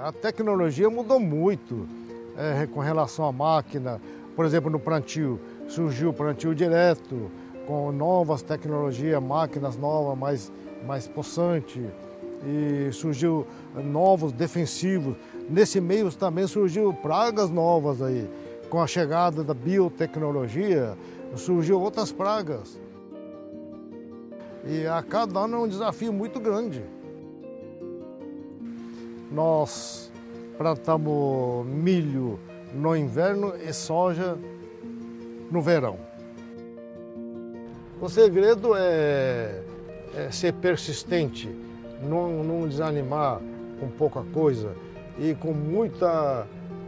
A tecnologia mudou muito com relação à máquina. Por exemplo, no plantio, surgiu o plantio direto, com novas tecnologias, máquinas novas, mais possantes. E surgiu novos defensivos. Nesse meio também surgiu pragas novas aí. Com a chegada da biotecnologia, surgiu outras pragas. E a cada ano é um desafio muito grande. Nós plantamos milho no inverno e soja no verão. O segredo é ser persistente, não desanimar com pouca coisa e com muita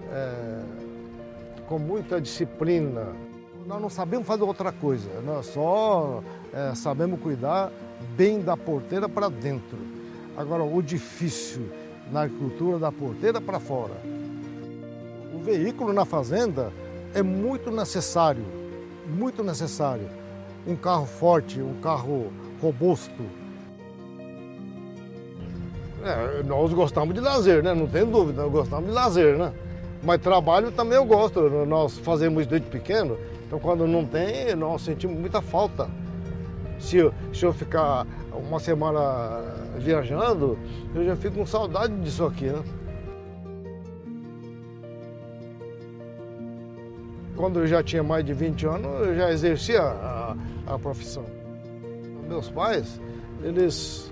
disciplina. Nós não sabemos fazer outra coisa, nós só sabemos cuidar bem da porteira para dentro. Agora, o difícil na agricultura, da porteira para fora. O veículo na fazenda é muito necessário, muito necessário. Um carro forte, um carro robusto. Nós gostamos de lazer, né? Não tem dúvida, nós gostamos de lazer, né? Mas trabalho também eu gosto, nós fazemos isso desde pequeno, então quando não tem, nós sentimos muita falta. Se eu ficar uma semana viajando, eu já fico com saudade disso aqui, né? Quando eu já tinha mais de 20 anos, eu já exercia a profissão. Meus pais, eles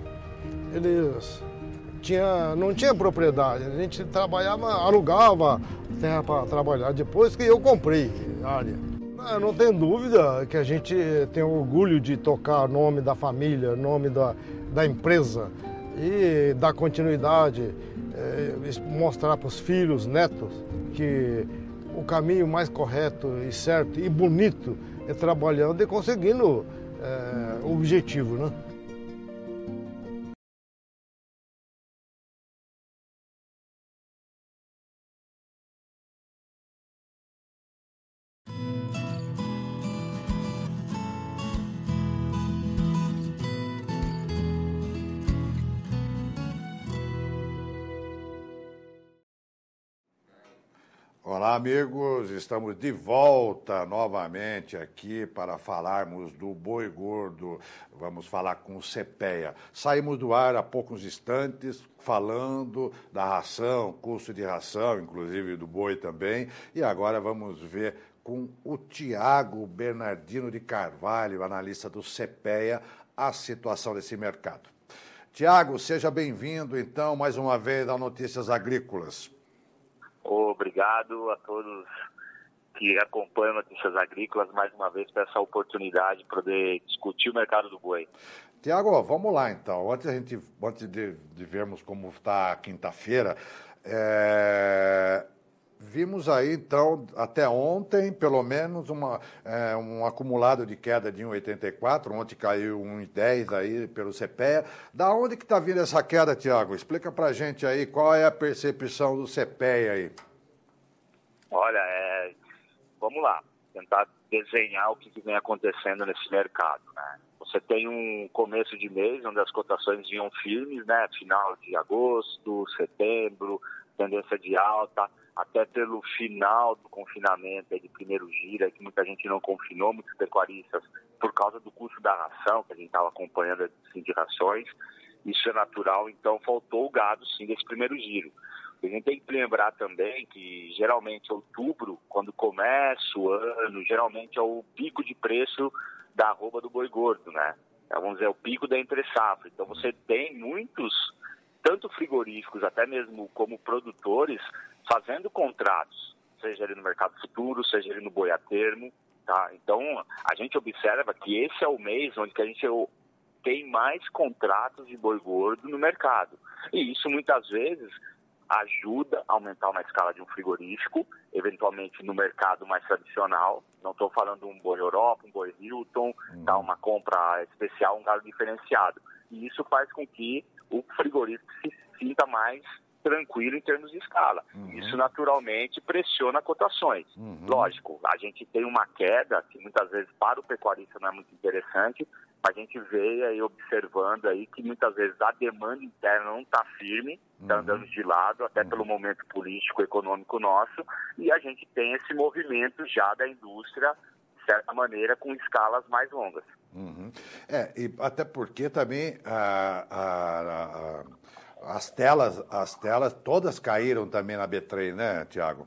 não tinham propriedade, a gente trabalhava, alugava terra para trabalhar, depois que eu comprei a área. Não tem dúvida que a gente tem orgulho de tocar o nome da família, nome da empresa e dar continuidade, mostrar para os filhos, netos, que o caminho mais correto e certo e bonito é trabalhando e conseguindo o objetivo, né? Olá, amigos, estamos de volta novamente aqui para falarmos do boi gordo. Vamos falar com o CPEA. Saímos do ar há poucos instantes falando da ração, custo de ração, inclusive do boi também, e agora vamos ver com o Tiago Bernardino de Carvalho, analista do CPEA, a situação desse mercado. Tiago, seja bem-vindo, então, mais uma vez ao Notícias Agrícolas. Obrigado a todos que acompanham Notícias Agrícolas, mais uma vez, por essa oportunidade de poder discutir o mercado do boi. Tiago, vamos lá então. Antes de vermos como está a quinta-feira, vimos aí então, até ontem, pelo menos, um acumulado de queda de 1,84, ontem caiu 1,10 aí pelo CPEA. Da onde que está vindo essa queda, Tiago? Explica pra gente aí qual é a percepção do CPEA aí. Olha, vamos lá, tentar desenhar o que vem acontecendo nesse mercado, né? Você tem um começo de mês onde as cotações vinham firmes, né? Final de agosto, setembro, tendência de alta, até pelo final do confinamento de primeiro giro, que muita gente não confinou, muitos pecuaristas, por causa do custo da ração, que a gente estava acompanhando assim, de rações. Isso é natural, então faltou o gado, sim, desse primeiro giro. A gente tem que lembrar também que, geralmente, outubro, quando começa o ano, geralmente é o pico de preço da arroba do boi gordo, né? Vamos dizer, é o pico da entre-safra. Então, você tem muitos, tanto frigoríficos, até mesmo como produtores, fazendo contratos, seja ali no mercado futuro, seja ali no boi a termo, tá? Então, a gente observa que esse é o mês onde que a gente tem mais contratos de boi gordo no mercado. E isso, muitas vezes, ajuda a aumentar uma escala de um frigorífico, eventualmente no mercado mais tradicional. Não estou falando de um boi Europa, um boi Hilton, tá, uma compra especial, um gado diferenciado. E isso faz com que o frigorífico se sinta mais tranquilo em termos de escala. Isso naturalmente pressiona cotações. Lógico, a gente tem uma queda que muitas vezes para o pecuarista não é muito interessante, a gente veio aí observando aí que muitas vezes a demanda interna não está firme, está andando de lado, até pelo momento político e econômico nosso, e a gente tem esse movimento já da indústria, de certa maneira, com escalas mais longas. E até porque também as telas todas caíram também na B3, né, Tiago?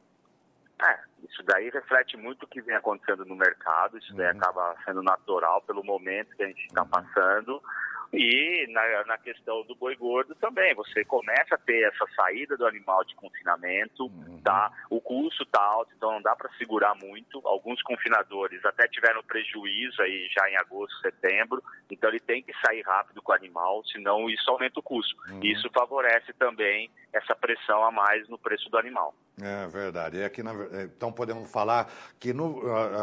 Isso daí reflete muito o que vem acontecendo no mercado, isso daí acaba sendo natural pelo momento que a gente está passando. E na questão do boi gordo também, você começa a ter essa saída do animal de confinamento, tá? O custo está alto, então não dá para segurar muito. Alguns confinadores até tiveram prejuízo aí já em agosto, setembro, então ele tem que sair rápido com o animal, senão isso aumenta o custo. Isso favorece também essa pressão a mais no preço do animal. É verdade. E aqui, então, podemos falar que no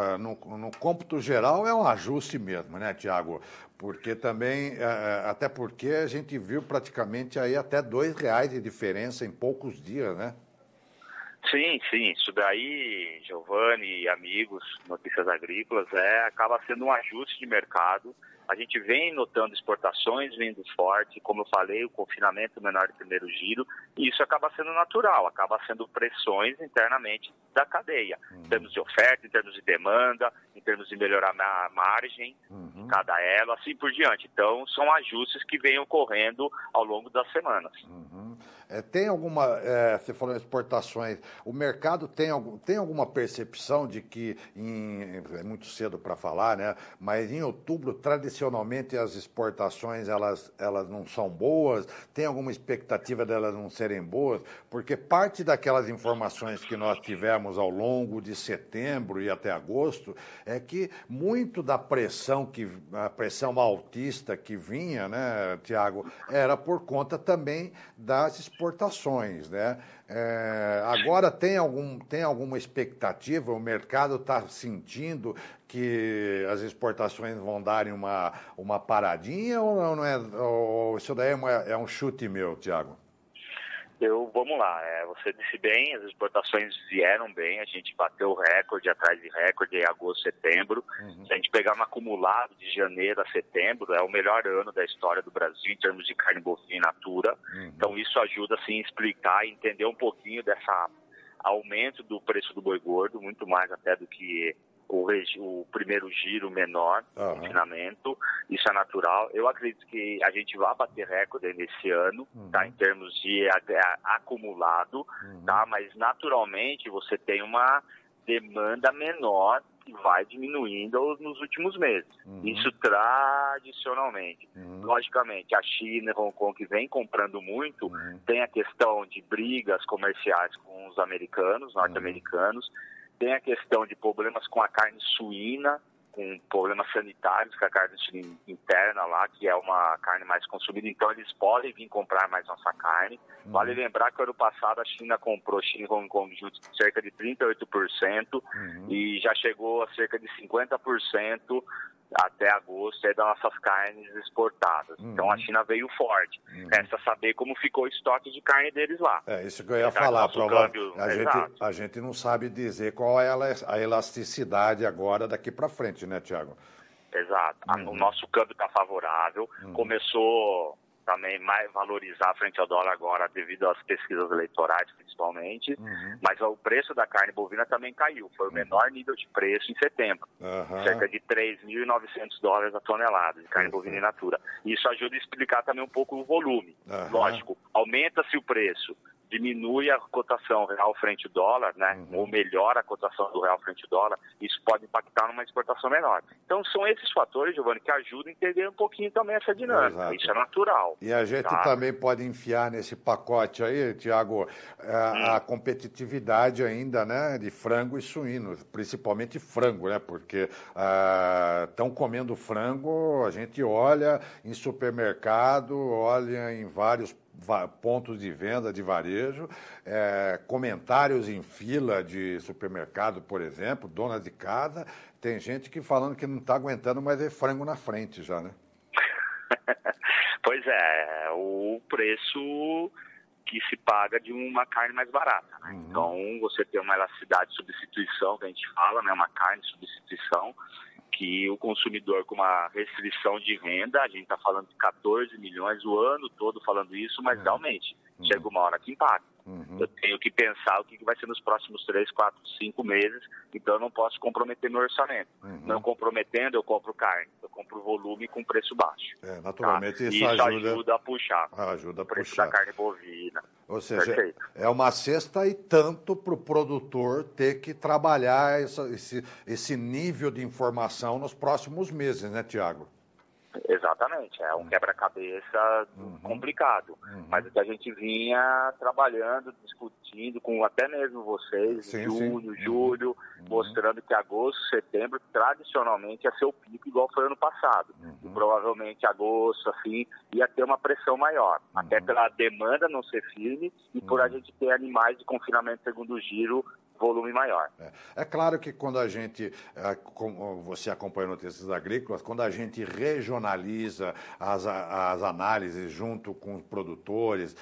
cômputo geral é um ajuste mesmo, né, Tiago? Porque também, até porque a gente viu praticamente aí até R$2 de diferença em poucos dias, né? Sim, isso daí, Giovanni e amigos, Notícias Agrícolas, acaba sendo um ajuste de mercado. A gente vem notando exportações vindo forte, como eu falei, o confinamento menor do primeiro giro, e isso acaba sendo natural, acaba sendo pressões internamente da cadeia, em termos de oferta, em termos de demanda, em termos de melhorar a margem de cada elo, assim por diante. Então, são ajustes que vêm ocorrendo ao longo das semanas. Tem alguma, você falou em exportações, o mercado tem alguma percepção de que, é muito cedo para falar, né? Mas em outubro, tradicionalmente, as exportações, elas não são boas? Tem alguma expectativa delas não serem boas? Porque parte daquelas informações que nós tivemos ao longo de setembro e até agosto é que muito da pressão, a pressão altista que vinha, né, Tiago, era por conta também das exportações, né? Agora tem alguma expectativa? O mercado está sentindo que as exportações vão darem uma paradinha ou não é? Ou isso daí é um chute meu, Tiago? Vamos lá, você disse bem, as exportações vieram bem, a gente bateu recorde atrás de recorde em agosto, setembro. Se a gente pegar um acumulado de janeiro a setembro, é o melhor ano da história do Brasil em termos de carne bovina in natura. Então isso ajuda assim, a explicar e entender um pouquinho dessa aumento do preço do boi gordo, muito mais até do que o primeiro giro menor, confinamento, isso é natural. Eu acredito que a gente vai bater recorde nesse ano, tá, em termos de acumulado, tá, mas naturalmente você tem uma demanda menor que vai diminuindo nos últimos meses. Isso tradicionalmente. Logicamente, a China e Hong Kong que vem comprando muito, tem a questão de brigas comerciais com os americanos, norte-americanos, tem a questão de problemas com a carne suína, com problemas sanitários, com a carne suína interna lá, que é uma carne mais consumida, então eles podem vir comprar mais nossa carne. Vale lembrar que ano passado a China comprou, China e Hong Kong juntos, cerca de 38%, e já chegou a cerca de 50% até agosto das nossas carnes exportadas. Então a China veio forte. Resta saber como ficou o estoque de carne deles lá. Isso que eu ia falar. A gente não sabe dizer qual é a elasticidade agora daqui para frente, né, Tiago? Exato. O nosso câmbio está favorável. Começou também mais valorizar frente ao dólar agora devido às pesquisas eleitorais, principalmente. Mas o preço da carne bovina também caiu. Foi o menor nível de preço em setembro. Cerca de $3.900 a tonelada de carne bovina in natura. Isso ajuda a explicar também um pouco o volume. Lógico, aumenta-se o preço, diminui a cotação real frente ao dólar, né? Ou melhora a cotação do real frente ao dólar, isso pode impactar numa exportação menor. Então são esses fatores, Giovanni, que ajudam a entender um pouquinho também essa dinâmica. Isso é natural. E a gente também pode enfiar nesse pacote aí, Tiago, a competitividade ainda, né, de frango e suíno, principalmente frango, né? Porque estão comendo frango, a gente olha em supermercado, olha em vários pontos de venda de varejo, comentários em fila de supermercado, por exemplo, dona de casa, tem gente que falando que não está aguentando mais ver frango na frente já, né? Pois é, o preço que se paga de uma carne mais barata, né? Então você tem uma elasticidade de substituição, que a gente fala, né? Uma carne de substituição, que o consumidor com uma restrição de renda, a gente está falando de 14 milhões o ano todo falando isso, mas realmente chega uma hora que impacta. Eu tenho que pensar o que vai ser nos próximos 3, 4, 5 meses, então eu não posso comprometer meu orçamento. Não comprometendo, eu compro carne, eu compro volume com preço baixo. Naturalmente isso ajuda a puxar o preço da carne bovina. Ou seja, Perfeito. é uma cesta e tanto para o produtor ter que trabalhar esse nível de informação nos próximos meses, né, Tiago? Exatamente, é um quebra-cabeça complicado, mas o que a gente vinha trabalhando, discutindo com até mesmo vocês, julho, mostrando que agosto, setembro, tradicionalmente ia ser o pico igual foi ano passado. E provavelmente agosto, assim, ia ter uma pressão maior, até pela demanda não ser firme e por a gente ter animais de confinamento segundo giro, volume maior. É claro que quando a gente, como você acompanha Notícias Agrícolas, quando a gente regionaliza as análises junto com os produtores,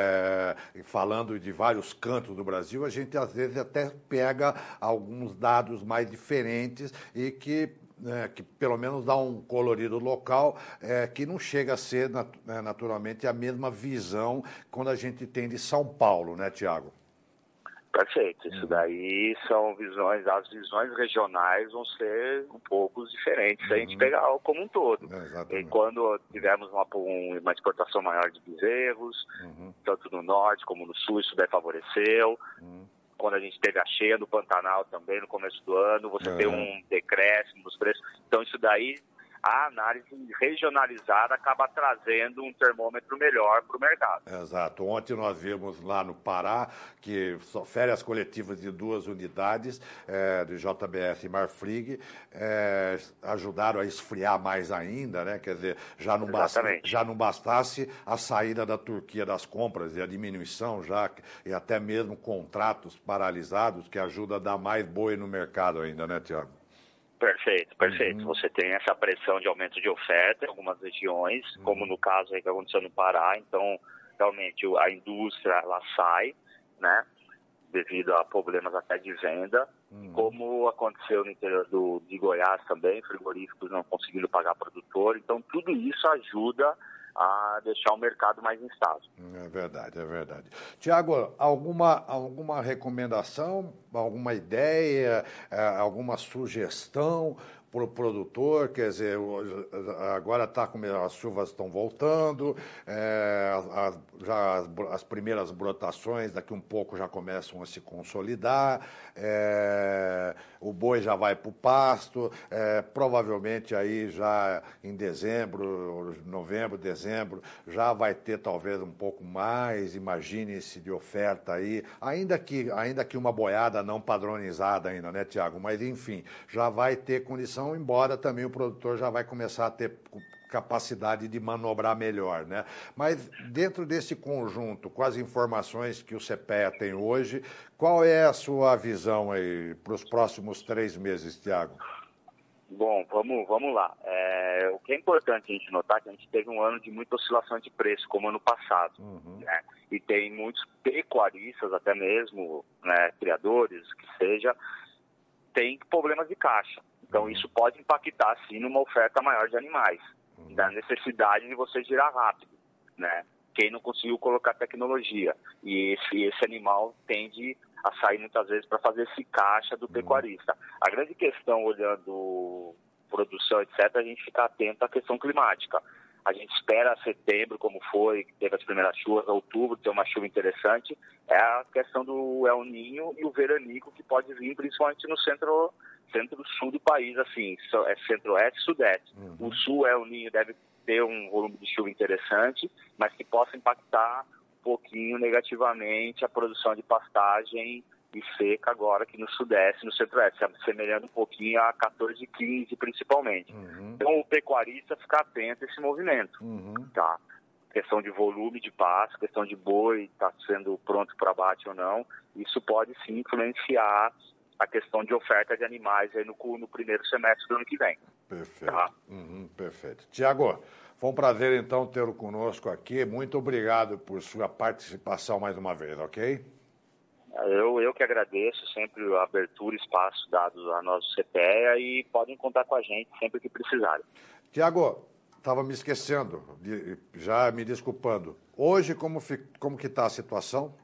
falando de vários cantos do Brasil, a gente às vezes até pega alguns dados mais diferentes e que pelo menos dá um colorido local, que não chega a ser naturalmente a mesma visão quando a gente tem de São Paulo, né, Tiago? Perfeito, isso daí são visões, as visões regionais vão ser um pouco diferentes se a gente pegar como um todo. E quando tivemos uma exportação maior de bezerros, tanto no norte como no sul, isso daí favoreceu. Quando a gente teve a cheia do Pantanal também no começo do ano, você tem um decréscimo dos preços. Então isso daí, a análise regionalizada acaba trazendo um termômetro melhor para o mercado. Exato. Ontem nós vimos lá no Pará que férias coletivas de 2 unidades do JBS e Marfrig ajudaram a esfriar mais ainda, né? Quer dizer, já não bastasse a saída da Turquia das compras e a diminuição e até mesmo contratos paralisados que ajuda a dar mais boi no mercado ainda, né, Tiago? Perfeito. Você tem essa pressão de aumento de oferta em algumas regiões, como no caso aí que aconteceu no Pará. Então, realmente, a indústria ela sai, né, devido a problemas até de venda, como aconteceu no interior de Goiás também, frigoríficos não conseguindo pagar produtor. Então, tudo isso ajuda a deixar o mercado mais instável. É verdade. Tiago, alguma recomendação, alguma ideia, alguma sugestão para o produtor? Quer dizer, agora as chuvas estão voltando, já as primeiras brotações daqui um pouco já começam a se consolidar, o boi já vai para o pasto, provavelmente aí já em novembro, dezembro, já vai ter talvez um pouco mais, imagine-se, de oferta aí, ainda que uma boiada não padronizada ainda, né, Tiago? Mas enfim, já vai ter condição, embora também o produtor já vai começar a ter capacidade de manobrar melhor, né? Mas dentro desse conjunto, com as informações que o CPEA tem hoje, qual é a sua visão aí para os próximos 3 meses, Tiago? Bom, vamos lá. O que é importante a gente notar é que a gente teve um ano de muita oscilação de preço, como ano passado. Né? E tem muitos pecuaristas, até mesmo, né, criadores, que seja, tem problemas de caixa. Então, isso pode impactar, sim, numa oferta maior de animais, da necessidade de você girar rápido, né? Quem não conseguiu colocar tecnologia. E esse animal tende a sair muitas vezes para fazer esse caixa do pecuarista. A grande questão, olhando produção, etc., a gente fica atento à questão climática. A gente espera setembro, como foi, que teve as primeiras chuvas, outubro, ter uma chuva interessante. É a questão do El Niño e o veranico, que pode vir principalmente no centro-sul do país, assim, centro-oeste e sudeste. O sul, El Niño, deve ter um volume de chuva interessante, mas que possa impactar um pouquinho negativamente a produção de pastagem e seca agora aqui no sudeste, no centro-oeste, semelhando um pouquinho a 14 e 15 principalmente. Então o pecuarista fica atento a esse movimento, tá? Questão de volume de pasto, questão de boi, está sendo pronto para abate ou não, isso pode sim influenciar a questão de oferta de animais aí no primeiro semestre do ano que vem. Perfeito. Tá? Perfeito. Tiago, foi um prazer então tê-lo conosco aqui. Muito obrigado por sua participação mais uma vez, ok? Eu que agradeço sempre a abertura e espaço dado a nós do CPEA e podem contar com a gente sempre que precisarem. Tiago, estava me esquecendo, já me desculpando. Hoje, como que está a situação?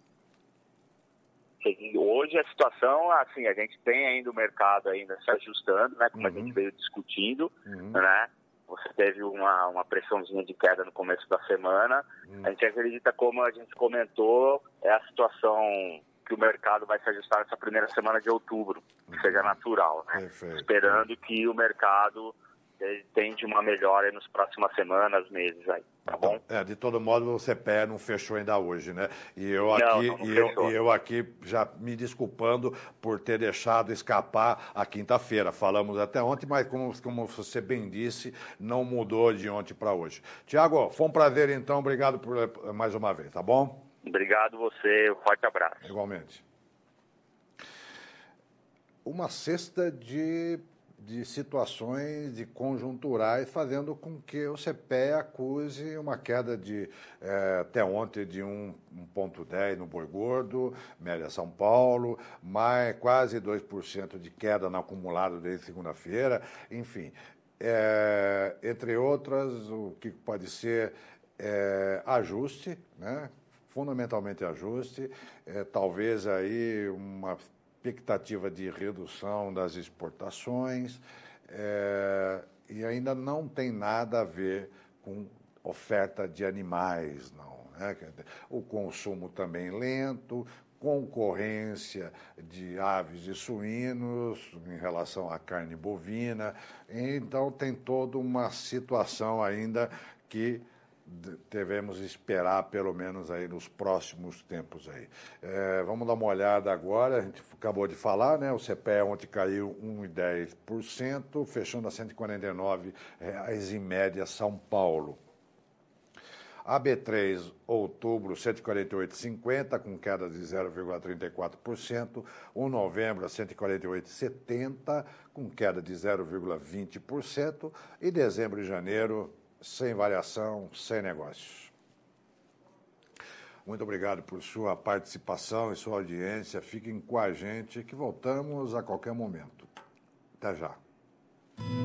Hoje a situação, assim, a gente tem ainda o mercado ainda se ajustando, né, como a gente veio discutindo, né? Você teve uma pressãozinha de queda no começo da semana. A gente acredita, como a gente comentou, é a situação que o mercado vai se ajustar nessa primeira semana de outubro, que seja natural, né? Perfeito. Esperando que o mercado tende uma melhora nas próximas semanas, meses aí, tá bom? De todo modo, o CPEA não fechou ainda hoje, né? E eu aqui já me desculpando por ter deixado escapar a quinta-feira. Falamos até ontem, mas como você bem disse, não mudou de ontem para hoje. Tiago, foi um prazer então, obrigado por mais uma vez, tá bom? Obrigado você, um forte abraço. Igualmente. Uma cesta de situações de conjunturais, fazendo com que o CPEA acuse uma queda de até ontem de 1,10 no boi gordo, média São Paulo, mais quase 2% de queda no acumulado desde segunda-feira, enfim. Entre outras, o que pode ser ajuste, né? Fundamentalmente ajuste, talvez aí uma expectativa de redução das exportações, e ainda não tem nada a ver com oferta de animais, não, né? O consumo também lento, concorrência de aves e suínos em relação à carne bovina, então tem toda uma situação ainda que devemos esperar, pelo menos aí nos próximos tempos aí. Vamos dar uma olhada agora, a gente acabou de falar, né? O CPEA ontem caiu 1,10%, fechando a R$ 149 em média São Paulo. A B3, outubro, 148,50, com queda de 0,34%. O novembro, a 148,70, com queda de 0,20%. E dezembro e janeiro, sem variação, sem negócios. Muito obrigado por sua participação e sua audiência. Fiquem com a gente que voltamos a qualquer momento. Até já.